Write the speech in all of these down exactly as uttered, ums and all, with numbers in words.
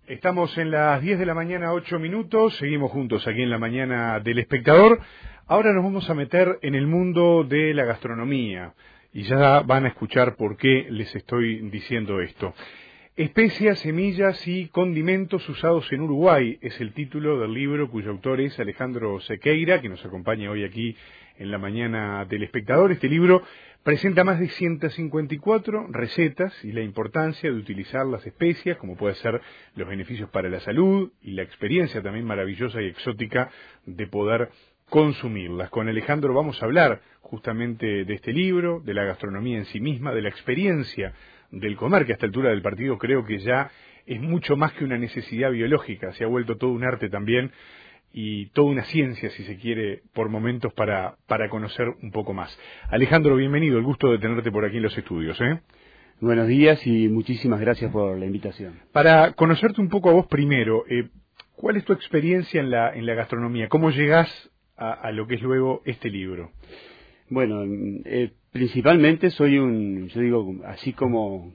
Estamos en las diez de la mañana, ocho minutos, seguimos juntos aquí en la mañana del Espectador. Ahora nos vamos a meter en el mundo de la gastronomía y ya van a escuchar por qué les estoy diciendo esto. Especias, semillas y condimentos usados en Uruguay es el título del libro cuyo autor es Alejandro Sequeira, que nos acompaña hoy aquí en la mañana del Espectador. Este libro presenta más de ciento cincuenta y cuatro recetas y la importancia de utilizar las especias, como puede ser los beneficios para la salud y la experiencia también maravillosa y exótica de poder consumirlas. Con Alejandro vamos a hablar justamente de este libro, de la gastronomía en sí misma, de la experiencia del comer, que a esta altura del partido creo que ya es mucho más que una necesidad biológica, se ha vuelto todo un arte también y toda una ciencia, si se quiere, por momentos para, para conocer un poco más. Alejandro, bienvenido, el gusto de tenerte por aquí en los estudios, ¿eh? Buenos días y muchísimas gracias por la invitación. Para conocerte un poco a vos primero, eh, ¿cuál es tu experiencia en la, en la gastronomía? ¿Cómo llegás a, a lo que es luego este libro? Bueno, eh, principalmente soy un, yo digo, así como...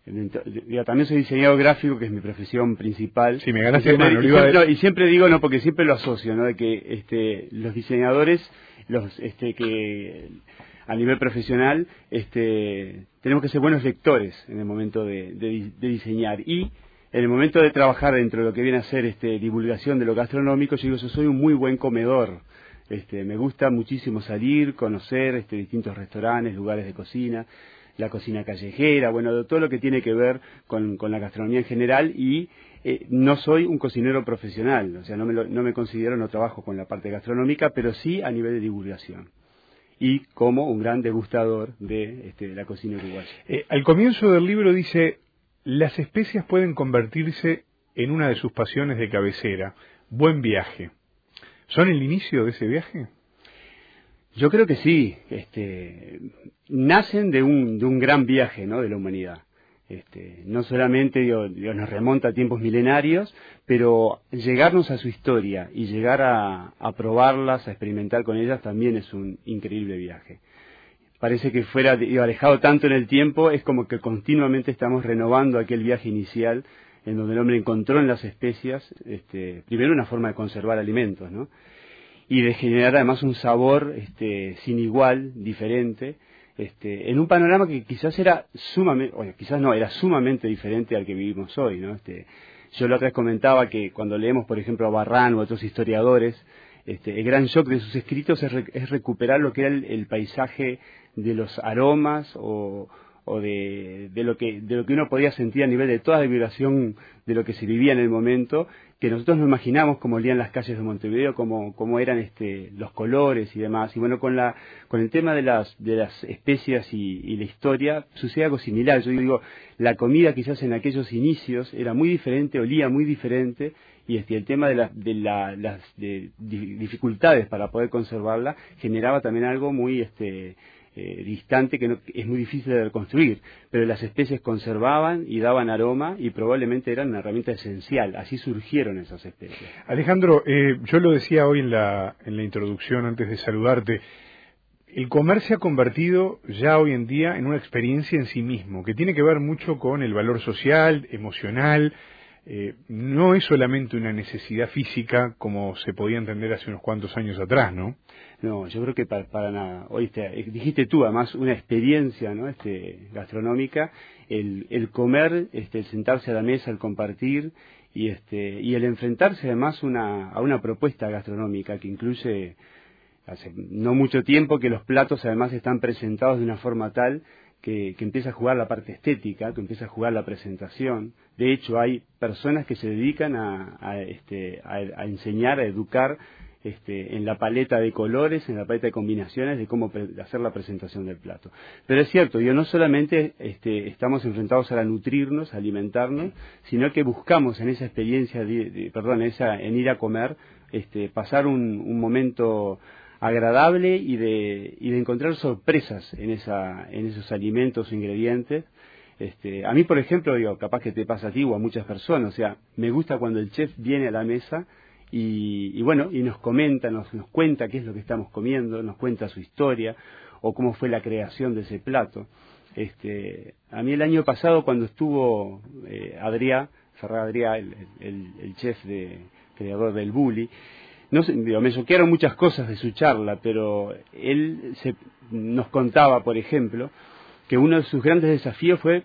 Yo también soy diseñador gráfico, que es mi profesión principal. Sí, me ganaste y siempre, de mano, y, iba siempre, a... no, y siempre digo, no, porque siempre lo asocio, ¿no? De que este, los diseñadores, los este, que a nivel profesional, este, tenemos que ser buenos lectores en el momento de, de, de diseñar. Y en el momento de trabajar dentro de lo que viene a ser este, divulgación de lo gastronómico, yo digo, yo soy un muy buen comedor. Este, me gusta muchísimo salir, conocer este, distintos restaurantes, lugares de cocina, la cocina callejera, bueno, todo lo que tiene que ver con, con la gastronomía en general y eh, no soy un cocinero profesional, o sea, no me, lo, no me considero, no trabajo con la parte gastronómica, pero sí a nivel de divulgación y como un gran degustador de, este, de la cocina uruguaya. Eh, al comienzo del libro dice, las especias pueden convertirse en una de sus pasiones de cabecera, buen viaje. ¿Son el inicio de ese viaje? Yo creo que sí, este, nacen de un, de un gran viaje, ¿no?, de la humanidad. Este, no solamente digo, Dios nos remonta a tiempos milenarios, pero llegarnos a su historia y llegar a, a probarlas, a experimentar con ellas, también es un increíble viaje. Parece que fuera digo, alejado tanto en el tiempo, es como que continuamente estamos renovando aquel viaje inicial, en donde el hombre encontró en las especias, este, primero una forma de conservar alimentos, ¿no?, y de generar además un sabor este, sin igual, diferente, este, en un panorama que quizás era sumamente, bueno, quizás no, era sumamente diferente al que vivimos hoy, ¿no? Este, yo la otra vez comentaba que cuando leemos, por ejemplo, a Barran u otros historiadores, este, el gran shock de sus escritos es, re, es recuperar lo que era el, el paisaje de los aromas o, o de, de, lo que, de lo que uno podía sentir a nivel de toda la vibración de lo que se vivía en el momento, que nosotros no imaginamos cómo olían las calles de Montevideo, cómo, cómo eran este, los colores y demás. Y bueno, con la con el tema de las de las especias y, y la historia sucede algo similar. Yo digo, la comida quizás en aquellos inicios era muy diferente, olía muy diferente, y este, el tema de, la, de la, las de, dificultades para poder conservarla generaba también algo muy... este Eh, distante que no, es muy difícil de reconstruir, pero las especies conservaban y daban aroma y probablemente eran una herramienta esencial, así surgieron esas especies. Alejandro, eh, yo lo decía hoy en la, en la introducción antes de saludarte, el comer se ha convertido ya hoy en día en una experiencia en sí mismo, que tiene que ver mucho con el valor social, emocional, eh, no es solamente una necesidad física como se podía entender hace unos cuantos años atrás, ¿no? No, yo creo que para, para nada. Oíste, dijiste tú, además, una experiencia, ¿no?, este, gastronómica, el, el comer, este, el sentarse a la mesa, el compartir y este y el enfrentarse además una, a una propuesta gastronómica que incluye hace no mucho tiempo que los platos además están presentados de una forma tal que, que empieza a jugar la parte estética, que empieza a jugar la presentación. De hecho, hay personas que se dedican a, a, este, a, a enseñar, a educar Este, en la paleta de colores, en la paleta de combinaciones de cómo pre hacer la presentación del plato. Pero es cierto, yo no solamente este, estamos enfrentados a nutrirnos, a alimentarnos, sino que buscamos en esa experiencia, de, de, perdón, esa, en ir a comer, este, pasar un, un momento agradable y de, y de encontrar sorpresas en, esa, en esos alimentos o ingredientes. Este, a mí, por ejemplo, digo, capaz que te pasa a ti o a muchas personas, o sea, me gusta cuando el chef viene a la mesa Y, y bueno, y nos comenta, nos, nos cuenta qué es lo que estamos comiendo, nos cuenta su historia o cómo fue la creación de ese plato. Este, a mí el año pasado cuando estuvo eh, Adrià Ferran Adrià, el, el, el chef de, creador del Bulli. No sé, digo, me choquearon muchas cosas de su charla, pero él se, nos contaba, por ejemplo, que uno de sus grandes desafíos fue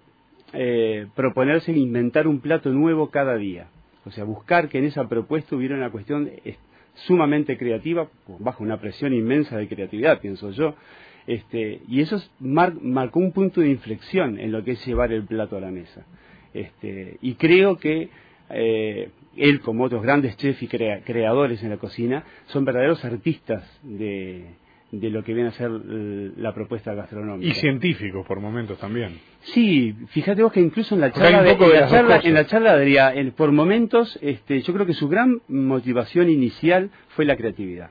eh, proponerse inventar un plato nuevo cada día. O sea, buscar que en esa propuesta hubiera una cuestión sumamente creativa, bajo una presión inmensa de creatividad, pienso yo. Este, y eso mar, marcó un punto de inflexión en lo que es llevar el plato a la mesa. Este, y creo que eh, él, como otros grandes chefs y crea, creadores en la cocina, son verdaderos artistas de, de lo que viene a ser la propuesta gastronómica. Y científicos por momentos también. Sí, fíjate vos que incluso en la charla, de, en, la charla en la charla de en, por momentos, este, yo creo que su gran motivación inicial fue la creatividad.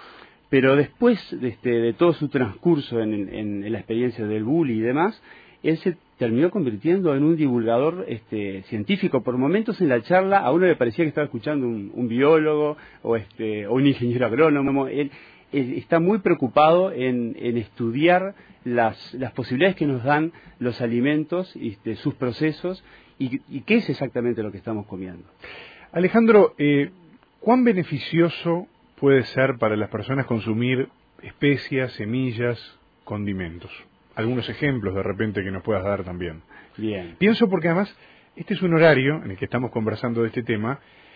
Pero después de, este, de todo su transcurso en, en, en la experiencia del Bulli y demás, él se terminó convirtiendo en un divulgador este, científico. Por momentos en la charla a uno le parecía que estaba escuchando un, un biólogo o, este, o un ingeniero agrónomo. Él, él está muy preocupado en, en estudiar las, las posibilidades que nos dan los alimentos, este, sus procesos y, y qué es exactamente lo que estamos comiendo. Alejandro, eh, ¿cuán beneficioso puede ser para las personas consumir especias, semillas, condimentos? Algunos ejemplos de repente que nos puedas dar también. Bien. Pienso porque además este es un horario en el que estamos conversando de este tema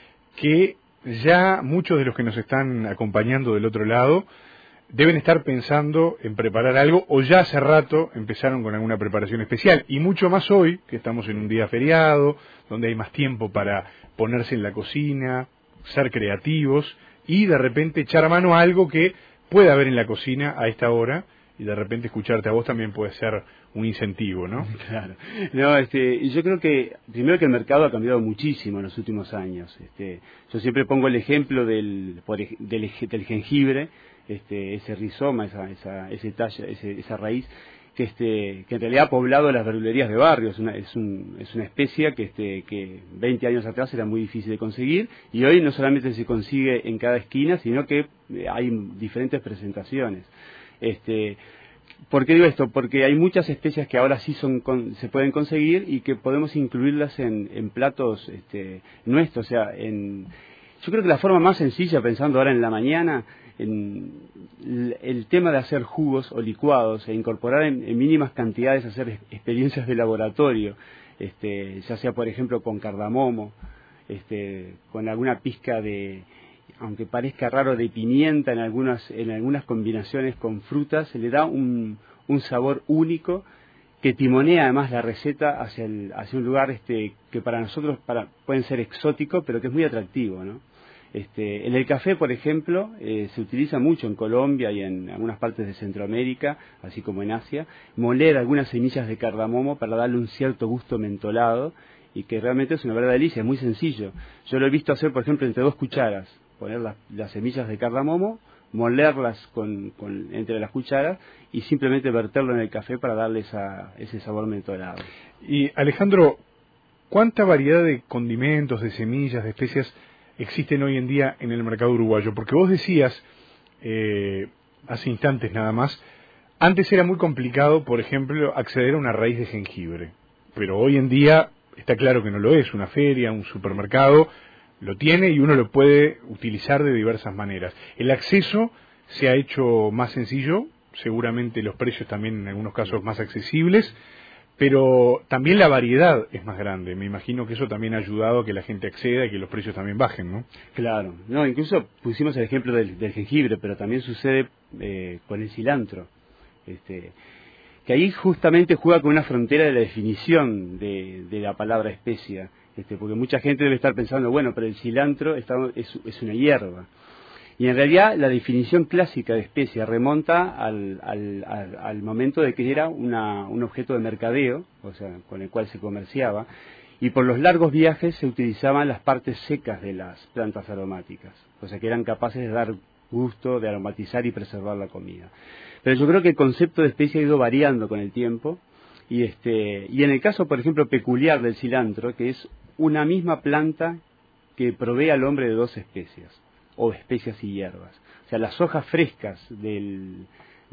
que ya muchos de los que nos están acompañando del otro lado deben estar pensando en preparar algo o ya hace rato empezaron con alguna preparación especial y mucho más hoy que estamos en un día feriado donde hay más tiempo para ponerse en la cocina, ser creativos y de repente echar mano a algo que puede haber en la cocina a esta hora y de repente escucharte a vos también puede ser un incentivo, ¿no? Claro. No, este, yo creo que primero que el mercado ha cambiado muchísimo en los últimos años. Este, yo siempre pongo el ejemplo del por, del, del jengibre, este, ese rizoma, esa esa ese talla, ese, esa raíz que este que en realidad ha poblado las verdulerías de barrio. Es una es un es una especia que este que veinte años atrás era muy difícil de conseguir y hoy no solamente se consigue en cada esquina, sino que hay diferentes presentaciones. Este, ¿por qué digo esto? Porque hay muchas especias que ahora sí son con, se pueden conseguir y que podemos incluirlas en, en platos este, nuestros. O sea, en, yo creo que la forma más sencilla, pensando ahora en la mañana, en el, el tema de hacer jugos o licuados e incorporar en, en mínimas cantidades, hacer experiencias de laboratorio, este, ya sea por ejemplo con cardamomo, este, con alguna pizca de, aunque parezca raro, de pimienta en algunas en algunas combinaciones con frutas, se le da un, un sabor único que timonea además la receta hacia el, hacia un lugar este que para nosotros para, pueden ser exótico, pero que es muy atractivo, ¿no? Este, en el café, por ejemplo, eh, se utiliza mucho en Colombia y en algunas partes de Centroamérica, así como en Asia, moler algunas semillas de cardamomo para darle un cierto gusto mentolado y que realmente es una verdadera delicia, es muy sencillo. Yo lo he visto hacer, por ejemplo, entre dos cucharas, poner las, las semillas de cardamomo, molerlas con, con, entre las cucharas y simplemente verterlo en el café para darle esa, ese sabor mentolado. Y Alejandro, ¿cuánta variedad de condimentos, de semillas, de especias existen hoy en día en el mercado uruguayo? Porque vos decías, eh, hace instantes nada más, antes era muy complicado, por ejemplo, acceder a una raíz de jengibre, pero hoy en día está claro que no lo es. Una feria, un supermercado lo tiene y uno lo puede utilizar de diversas maneras. El acceso se ha hecho más sencillo, seguramente los precios también en algunos casos más accesibles, pero también la variedad es más grande. Me imagino que eso también ha ayudado a que la gente acceda y que los precios también bajen, ¿no? Claro, no, incluso pusimos el ejemplo del, del jengibre, pero también sucede eh, con el cilantro, este, que ahí justamente juega con una frontera de la definición de, de la palabra especia. Este, porque mucha gente debe estar pensando, bueno, pero el cilantro está, es, es una hierba. Y en realidad la definición clásica de especia remonta al, al, al, al momento de que era una, un objeto de mercadeo, o sea, con el cual se comerciaba, y por los largos viajes se utilizaban las partes secas de las plantas aromáticas, o sea, que eran capaces de dar gusto, de aromatizar y preservar la comida. Pero yo creo que el concepto de especia ha ido variando con el tiempo, y, este, y en el caso, por ejemplo, peculiar del cilantro, que es una misma planta que provee al hombre de dos especias, o especias y hierbas. O sea, las hojas frescas del,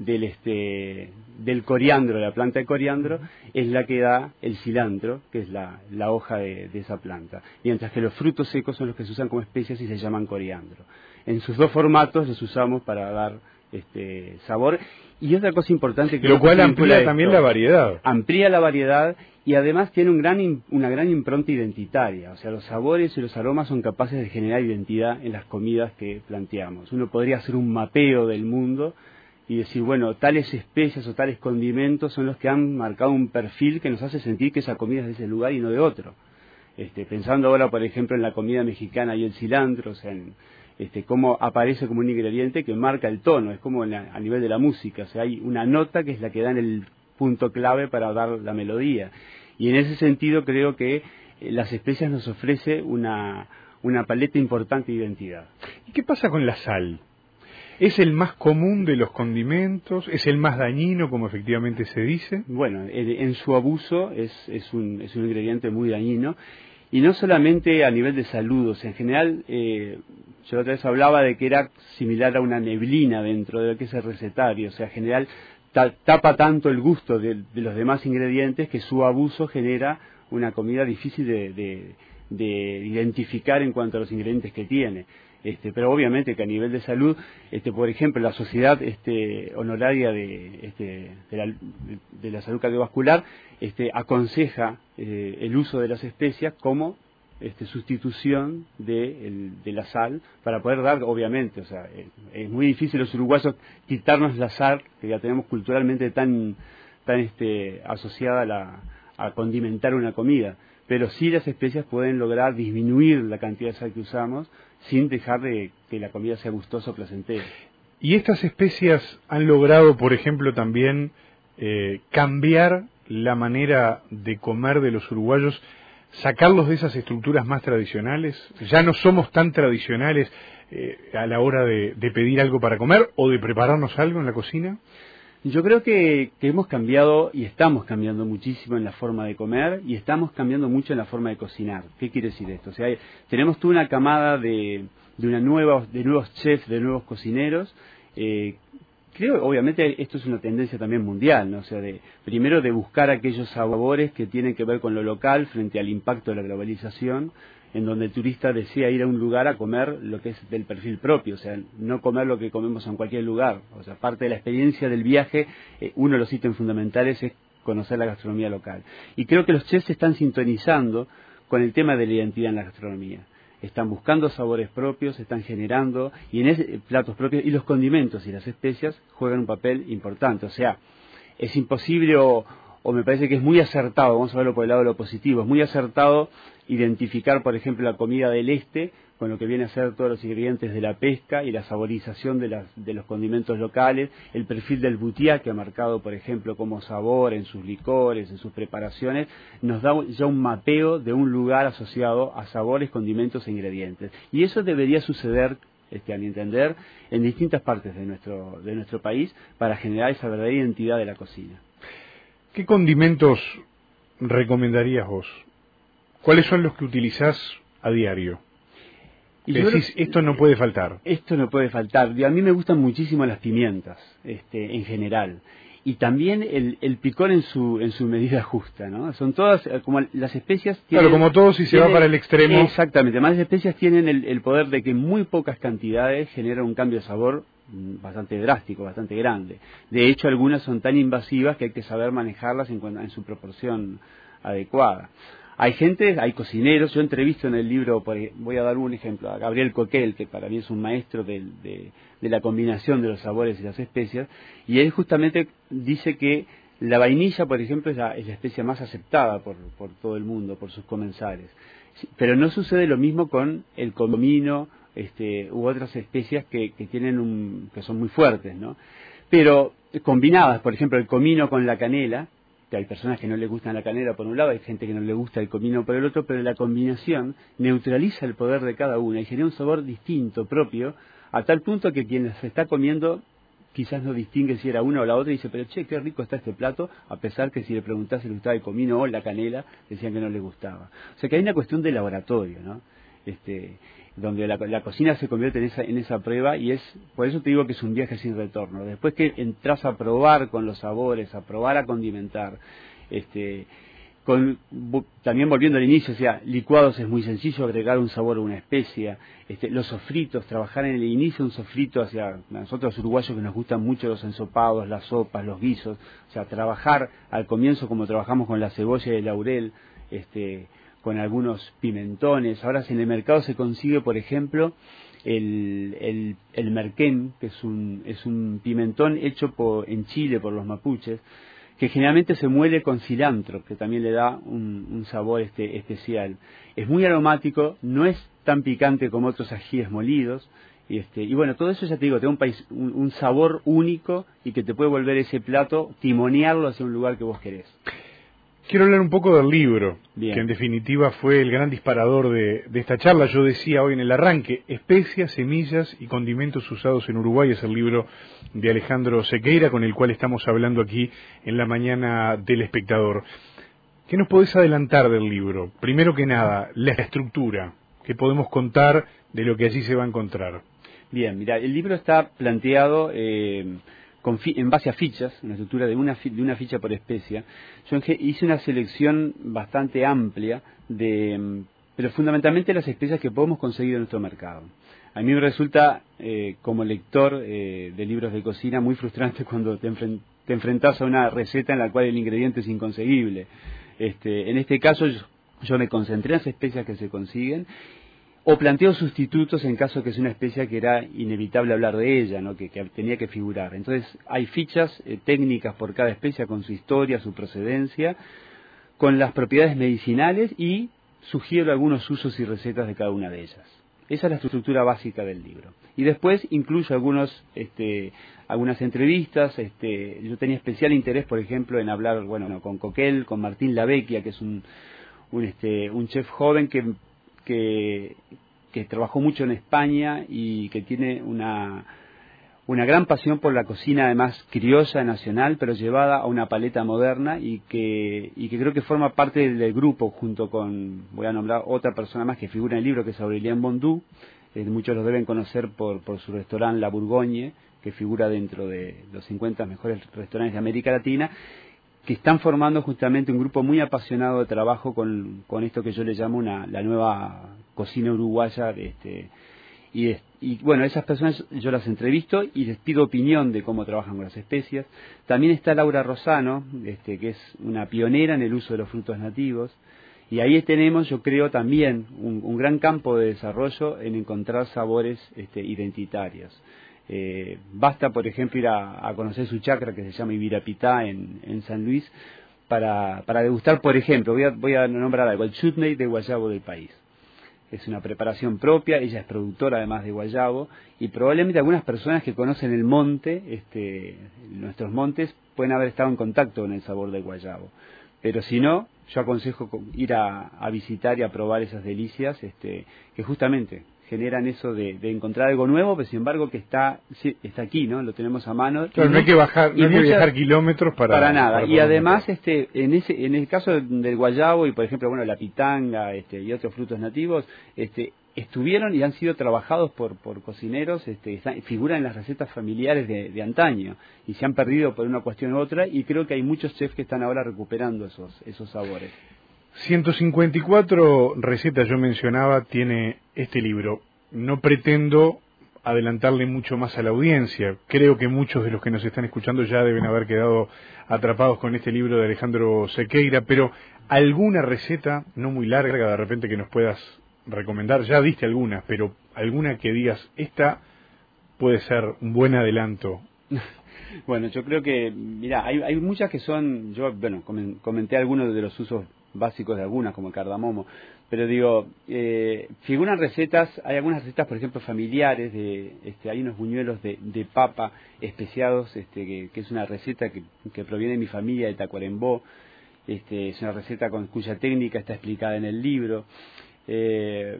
del este del coriandro, la planta de coriandro, es la que da el cilantro, que es la, la hoja de, de esa planta. Mientras que los frutos secos son los que se usan como especias y se llaman coriandro. En sus dos formatos los usamos para dar este sabor. Y otra cosa importante que... Lo cual amplía también la variedad. Amplía la variedad y además tiene un gran, una gran impronta identitaria. O sea, los sabores y los aromas son capaces de generar identidad en las comidas que planteamos. Uno podría hacer un mapeo del mundo y decir, bueno, tales especias o tales condimentos son los que han marcado un perfil que nos hace sentir que esa comida es de ese lugar y no de otro. Este, pensando ahora, por ejemplo, en la comida mexicana y el cilantro, o sea, en... Este, cómo aparece como un ingrediente que marca el tono, es como la, a nivel de la música, o sea, hay una nota que es la que da en el punto clave para dar la melodía. Y en ese sentido creo que eh, las especias nos ofrece una, una paleta importante de identidad. ¿Y qué pasa con la sal? ¿Es el más común de los condimentos? ¿Es el más dañino, como efectivamente se dice? Bueno, en, en su abuso es, es, un, es un ingrediente muy dañino. Y no solamente a nivel de salud, o sea, en general, eh, yo otra vez hablaba de que era similar a una neblina dentro de lo que es el recetario, o sea, en general ta, tapa tanto el gusto de, de los demás ingredientes que su abuso genera una comida difícil de, de, de identificar en cuanto a los ingredientes que tiene. Este, pero obviamente que a nivel de salud, este, por ejemplo, la Sociedad este, Honoraria de, este, de, la, de la Salud Cardiovascular este, aconseja eh, el uso de las especias como este, sustitución de, el, de la sal para poder dar, obviamente, o sea, es, es muy difícil los uruguayos quitarnos la sal que ya tenemos culturalmente tan, tan este, asociada a, la, a condimentar una comida. Pero sí las especias pueden lograr disminuir la cantidad de sal que usamos sin dejar de que la comida sea gustosa o placentera. ¿Y estas especias han logrado, por ejemplo, también eh, cambiar la manera de comer de los uruguayos, sacarlos de esas estructuras más tradicionales? ¿Ya no somos tan tradicionales eh, a la hora de, de pedir algo para comer o de prepararnos algo en la cocina? Yo creo que, que hemos cambiado y estamos cambiando muchísimo en la forma de comer y estamos cambiando mucho en la forma de cocinar. ¿Qué quiere decir esto? O sea, hay, tenemos toda una camada de, de, una nueva, de nuevos chefs, de nuevos cocineros. Eh, creo, obviamente, esto es una tendencia también mundial, ¿no? O sea, de, primero de buscar aquellos sabores que tienen que ver con lo local frente al impacto de la globalización, en donde el turista desea ir a un lugar a comer lo que es del perfil propio, o sea, no comer lo que comemos en cualquier lugar. O sea, parte de la experiencia del viaje, eh, uno de los ítems fundamentales es conocer la gastronomía local. Y creo que los chefs se están sintonizando con el tema de la identidad en la gastronomía. Están buscando sabores propios, están generando y en ese, platos propios, y los condimentos y las especias juegan un papel importante. O sea, es imposible o... o me parece que es muy acertado, vamos a verlo por el lado de lo positivo, es muy acertado identificar, por ejemplo, la comida del este con lo que viene a ser todos los ingredientes de la pesca y la saborización de, las, de los condimentos locales, el perfil del butiá que ha marcado, por ejemplo, como sabor en sus licores, en sus preparaciones, nos da ya un mapeo de un lugar asociado a sabores, condimentos e ingredientes. Y eso debería suceder, Este, a mi entender, en distintas partes de nuestro, de nuestro país para generar esa verdadera identidad de la cocina. ¿Qué condimentos recomendarías vos? ¿Cuáles son los que utilizás a diario? Y decís, creo, esto no puede faltar. Esto no puede faltar. A mí me gustan muchísimo las pimientas, este, en general. Y también el, el picor en su en su medida justa, ¿no? Son todas, como las especias tienen... Claro, como todo, si se tienen, va para el extremo... Exactamente. Además, las especias tienen el, el poder de que en muy pocas cantidades generan un cambio de sabor bastante drástico, bastante grande. De hecho, algunas son tan invasivas que hay que saber manejarlas en, en su proporción adecuada. Hay gente, hay cocineros, yo entrevisto en el libro, por, voy a dar un ejemplo, a Gabriel Coquel, que para mí es un maestro de, de, de la combinación de los sabores y las especias, y él justamente dice que la vainilla, por ejemplo, es la, es la especia más aceptada por, por todo el mundo, por sus comensales. Pero no sucede lo mismo con el comino, este, u otras especias que, que tienen un, que son muy fuertes, ¿no? Pero combinadas, por ejemplo, el comino con la canela, que hay personas que no les gusta la canela por un lado, hay gente que no le gusta el comino por el otro, pero la combinación neutraliza el poder de cada una y genera un sabor distinto, propio, a tal punto que quien se está comiendo quizás no distingue si era una o la otra y dice, pero che, qué rico está este plato, a pesar que si le preguntás si le gustaba el comino o la canela, decían que no les gustaba. O sea que hay una cuestión de laboratorio, ¿no? este, donde la, la cocina se convierte en esa, en esa prueba, y es por eso te digo que es un viaje sin retorno. Después que entras a probar con los sabores, a probar a condimentar, este, con, también volviendo al inicio, o sea, licuados es muy sencillo, agregar un sabor a una especia, este, los sofritos, trabajar en el inicio un sofrito, hacia nosotros los uruguayos que nos gustan mucho los ensopados, las sopas, los guisos, o sea, trabajar al comienzo como trabajamos con la cebolla y el laurel, este, con algunos pimentones. Ahora en el mercado se consigue, por ejemplo, el, el, el merquén, que es un, es un pimentón hecho por, en Chile por los mapuches, que generalmente se muele con cilantro, que también le da un, un sabor este, especial. Es muy aromático, no es tan picante como otros ajíes molidos, y, este, y bueno, todo eso ya te digo, te da un, país, un, un sabor único y que te puede volver ese plato, timonearlo hacia un lugar que vos querés. Quiero hablar un poco del libro, Bien. Que en definitiva fue el gran disparador de, de esta charla. Yo decía hoy en el arranque, especias, semillas y condimentos usados en Uruguay, es el libro de Alejandro Sequeira, con el cual estamos hablando aquí en la mañana del Espectador. ¿Qué nos podés adelantar del libro? Primero que nada, la estructura, ¿qué podemos contar de lo que allí se va a encontrar? Bien, mira, el libro está planteado eh, con fi en base a fichas, una estructura de una, fi de una ficha por especia. Yo hice una selección bastante amplia, de, pero fundamentalmente las especias que podemos conseguir en nuestro mercado. A mí me resulta, eh, como lector eh, de libros de cocina, muy frustrante cuando te, enfren te enfrentas a una receta en la cual el ingrediente es inconseguible. Este, en este caso yo, yo me concentré en las especias que se consiguen, o planteo sustitutos en caso que sea una especia que era inevitable hablar de ella, ¿no? que, que tenía que figurar. Entonces hay fichas eh, técnicas por cada especia con su historia, su procedencia, con las propiedades medicinales, y sugiero algunos usos y recetas de cada una de ellas. Esa es la estructura básica del libro. Y después incluyo algunos, este, algunas entrevistas. Este, yo tenía especial interés, por ejemplo, en hablar, bueno, con Coquel, con Martín Lavecchia, que es un, un, este, un chef joven que, que, que trabajó mucho en España y que tiene una, una gran pasión por la cocina, además criolla, nacional, pero llevada a una paleta moderna, y que, y que creo que forma parte del, del grupo, junto con, voy a nombrar otra persona más que figura en el libro, que es Aurélien Bondou. Eh, muchos lo deben conocer por, por su restaurante La Bourgogne, que figura dentro de los cincuenta mejores restaurantes de América Latina, que están formando justamente un grupo muy apasionado de trabajo con, con esto que yo le llamo una, la nueva cocina uruguaya. Este, y, y bueno, esas personas yo las entrevisto y les pido opinión de cómo trabajan con las especias. También está Laura Rosano, este, que es una pionera en el uso de los frutos nativos. Y ahí tenemos, yo creo, también un, un gran campo de desarrollo en encontrar sabores este, identitarios. Eh, basta, por ejemplo, ir a, a conocer su chacra, que se llama Ibirapitá, en, en San Luis, para, para degustar, por ejemplo, voy a, voy a nombrar algo, el chutney de guayabo del país. Es una preparación propia, ella es productora además de guayabo, y probablemente algunas personas que conocen el monte, este, nuestros montes, pueden haber estado en contacto con el sabor del guayabo. Pero si no, yo aconsejo ir a, a visitar y a probar esas delicias, este, que justamente generan eso de, de encontrar algo nuevo, pero sin embargo que está sí, está aquí, ¿no? Lo tenemos a mano. Claro, no hay que bajar, no hay que viajar kilómetros para para nada. Para y además, este, en ese, en el caso del guayabo y por ejemplo, bueno, la pitanga, este, y otros frutos nativos, este, estuvieron y han sido trabajados por, por cocineros, este, están, figuran en las recetas familiares de, de antaño, y se han perdido por una cuestión u otra, y creo que hay muchos chefs que están ahora recuperando esos, esos sabores. ciento cincuenta y cuatro recetas, yo mencionaba, tiene este libro. No pretendo adelantarle mucho más a la audiencia. Creo que muchos de los que nos están escuchando ya deben haber quedado atrapados con este libro de Alejandro Sequeira, pero alguna receta, no muy larga, de repente que nos puedas recomendar. Ya diste algunas, pero alguna que digas, esta puede ser un buen adelanto. Bueno, yo creo que, mira, hay, hay muchas que son, yo, bueno, comenté algunos de los usos básicos de algunas, como el cardamomo, pero digo, eh, figuran recetas, hay algunas recetas, por ejemplo, familiares, de, este, hay unos buñuelos de, de papa especiados, este, que, que es una receta que, que proviene de mi familia de Tacuarembó, este, es una receta con, cuya técnica está explicada en el libro. Eh,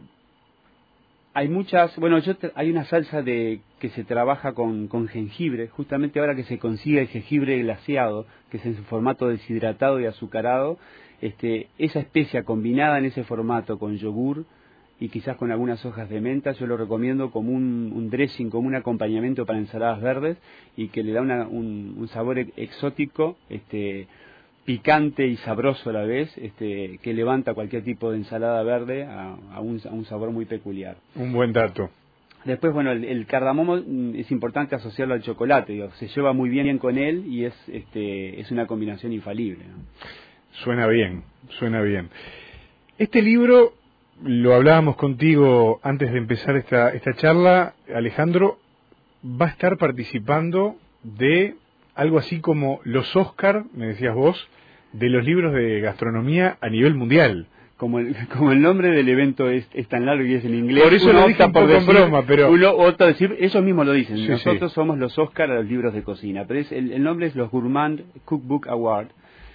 hay muchas, bueno, yo hay una salsa de que se trabaja con, con jengibre, justamente ahora que se consigue el jengibre glaseado, que es en su formato deshidratado y azucarado. Este, esa especia combinada en ese formato con yogur y quizás con algunas hojas de menta. Yo lo recomiendo como un, un dressing, como un acompañamiento para ensaladas verdes, y que le da una, un, un sabor exótico, este, picante y sabroso a la vez, este, que levanta cualquier tipo de ensalada verde a, a, un, a un sabor muy peculiar. Un buen dato. Después, bueno, el, el cardamomo es importante asociarlo al chocolate, digo, se lleva muy bien con él y es, este, es una combinación infalible, ¿no? Suena bien, suena bien. Este libro, lo hablábamos contigo antes de empezar esta, esta charla, Alejandro, va a estar participando de algo así como los Oscar, me decías vos, de los libros de gastronomía a nivel mundial. Como el, como el nombre del evento es, es tan largo y es en inglés, por eso uno lo dije un por poco en decir, broma, pero uno opta a decir, ellos mismos lo dicen, sí, nosotros sí. somos los Oscar a los libros de cocina, pero es, el, el nombre es los Gourmand Cookbook Award,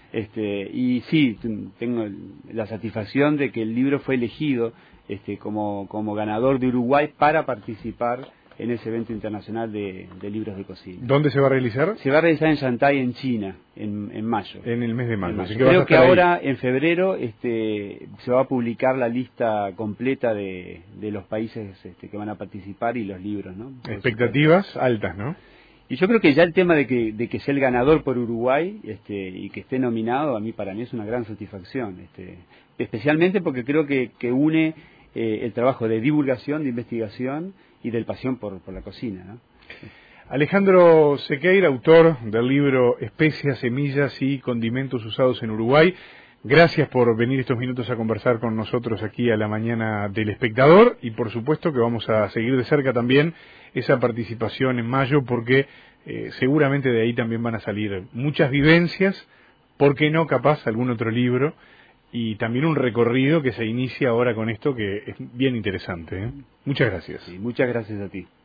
este, y sí, tengo la satisfacción de que el libro fue elegido este, como, como ganador de Uruguay para participar en ese evento internacional de, de libros de cocina. ¿Dónde se va a realizar? Se va a realizar en Shanghái, en China, en, en mayo. En el mes de mayo. mayo. Así que Creo que ahora, ahí. en febrero, este, se va a publicar la lista completa de, de los países este, que van a participar y los libros, ¿no? Expectativas altas, ¿no? Y yo creo que ya el tema de que, de que sea el ganador por Uruguay este, y que esté nominado, a mí para mí es una gran satisfacción. Este, especialmente porque creo que, que une eh, el trabajo de divulgación, de investigación y del pasión por, por la cocina, ¿no? Alejandro Sequeira, autor del libro Especias, Semillas y Condimentos Usados en Uruguay. Gracias por venir estos minutos a conversar con nosotros aquí a la mañana del Espectador, y por supuesto que vamos a seguir de cerca también esa participación en mayo, porque eh, seguramente de ahí también van a salir muchas vivencias, ¿por qué no capaz algún otro libro? Y también un recorrido que se inicia ahora con esto que es bien interesante, ¿eh? Muchas gracias. Sí, muchas gracias a ti.